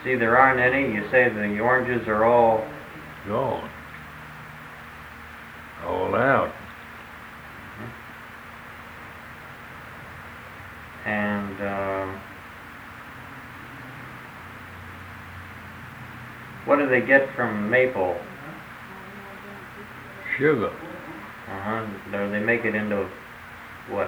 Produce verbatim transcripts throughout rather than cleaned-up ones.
see there aren't any. You say the oranges are all gone. All out. And um, what do they get from maple? Sugar. Uh-huh. Do they make it into what?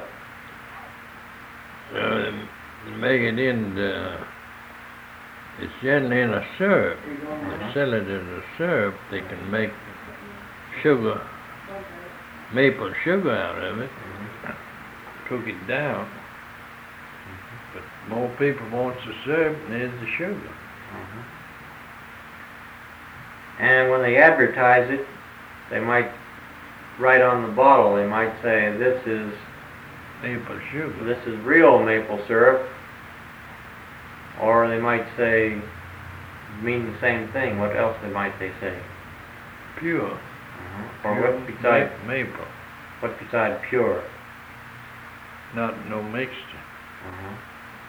Uh, they make it into, it's generally in a syrup. They sell it as a syrup. They can make sugar, maple sugar out of it. Cook it down. But more people wants the syrup than there's the sugar. Uh-huh. And when they advertise it, they might write on the bottle, they might say, this is maple sugar. This is real maple syrup. Or they might say, mean the same thing. What else they might they say? Pure. Uh-huh. Or what beside maple? What beside pure? Not no mixture. Uh-huh.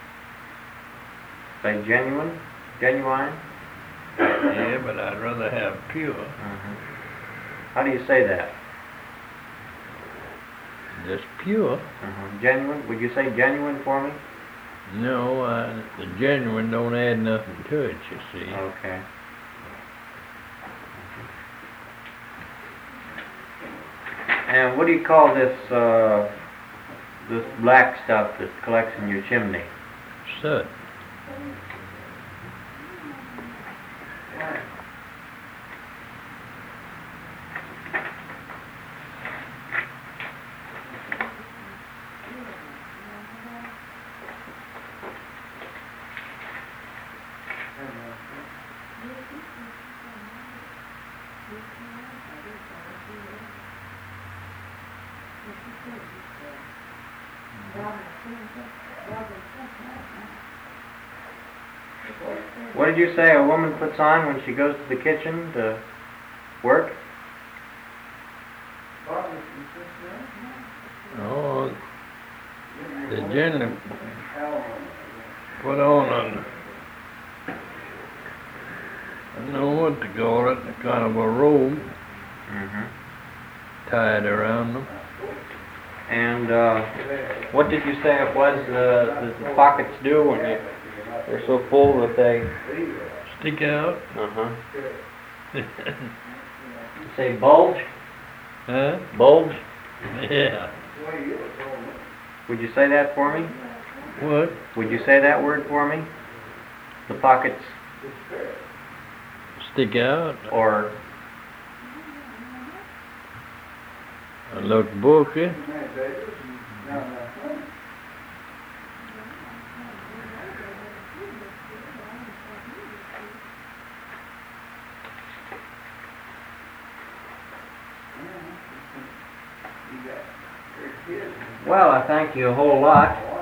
Say genuine, genuine. Yeah, but I'd rather have pure. Uh-huh. How do you say that? Just pure. Uh-huh. Genuine. Would you say genuine for me? No, uh, the genuine don't add nothing to it, you see. Okay. And what do you call this uh, this black stuff that collects in your chimney? Soot. What did you say a woman puts on when she goes to the kitchen to work? Oh, they generally put on a, I don't know what to call it, a kind of a robe Mm-hmm. tied around them. And uh, what did you say it was uh, that the pockets do when you, they're so full that they stick out? Uh-huh. You say bulge? Huh? Bulge? Yeah. Would you say that for me? What? Would you say that word for me? The pockets Stick out? or I look bulky. well, I thank you a whole lot.